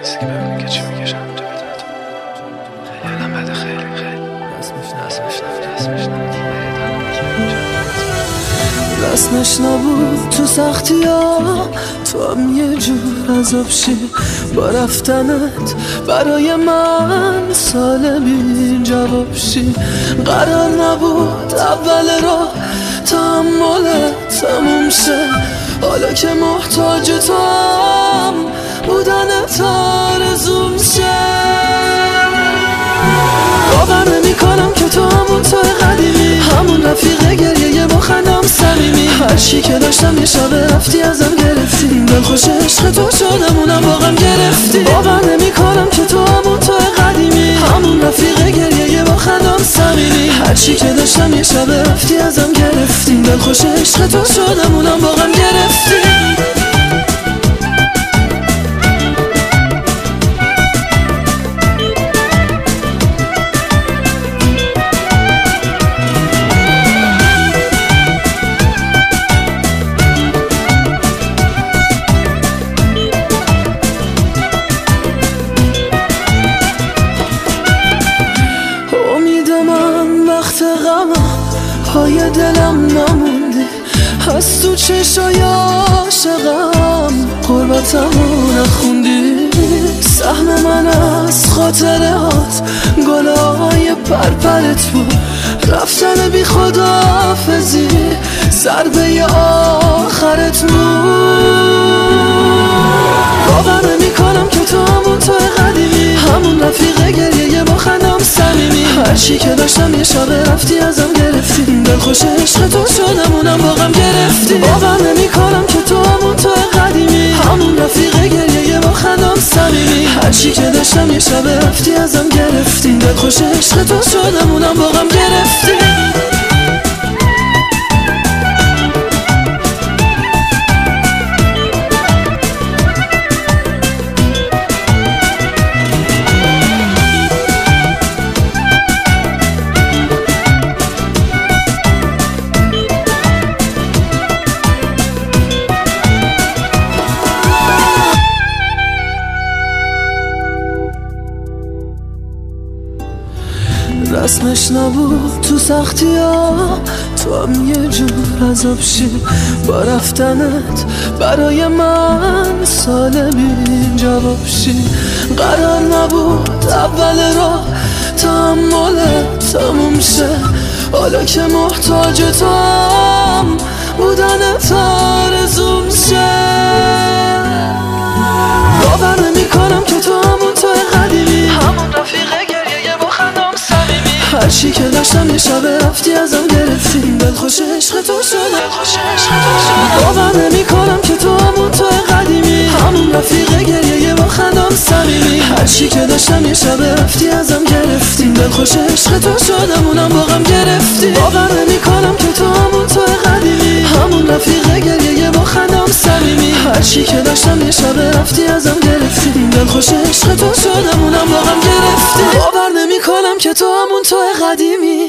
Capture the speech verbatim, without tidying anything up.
نیستی که ببینی که چی میکشم تو بدت. خیلی علم بده، خیلی خیلی دست میشنم دست میشنم رسمش نبود تو سختی ها، تو هم یه جور عذاب شی با رفتنت برای من سال بی جواب شی. قرار نبود اول راه تحملت تموم شه، حالا که محتاج تو هم بودنت آرزوم شه. باور نمی کنم که تو همون تو قدیمی، همون رفیق گریه با خندم صمیمی. هر چی که داشتم یه شب رفتی ازم گرفتی، دلخوش عشق تو شدم اونم واقعا گرفتی. باور نمی کنم که تو همون تو قدیمی، همون رفیق گریه با خندم صمیمی. هر چی که داشتم یه شب رفتی ازم گرفتی، دلخوش عشق تو شدم اونم واقعا گرفتی. پای دلم نموندی، از تو چشای عاشقم قربتمو نخوندی. سهم من از خاطره هات گلای پرپرت بود، رفتن بی خداحافظی ضربه آخرت بود. باور نمی کنم که تو همون تو قدیمی، همون رفیق گریه با خندم صمیمی. هر چی که داشتم یه شب رفتی ازم گرفتی، دلخوش عشق تو شدم اونم واقعا گرفتی. باور نمی کنم که تو همون تو قدیمی، همون رفیق گریه با خندم صمیمی. هر چی که داشتم یه شب رفتی ازم گرفتی، دلخوش عشق تو شدم اونم واقعا گرفتی. رسمش نبود تو سختی ها، تو هم یه جور عذاب شی با رفتنت برای من سال بی جواب شی. قرار نبود اول راه تحملت تموم شه، حالا که محتاج تو هم بودنت آرزوم شه. باور نمی کنم که تو همون تو قدیمی، همون رفیق گریه با خندم صمیمی. هر چی که داشتم یه شب رفتی ازم گرفتی، دلخوش عشق تو شدم. باور نمی کنم که تو همون تو قدیمی، همون رفیق گریه با خندم صمیمی. هر چی که داشتم یه شب رفتی ازم گرفتی، دلخوش عشق تو شدم اونم واقعا گرفتی. باور نمی کنم که تو همون تو قدیمی، همون رفیق گریه با خندم صمیمی. هر چی که داشتم یه شب رفتی ازم گرفتی، دلخوش عشق تو شدم اونم واقعا گرفتی. باور نمی کنم که تو همون تو قدیمی.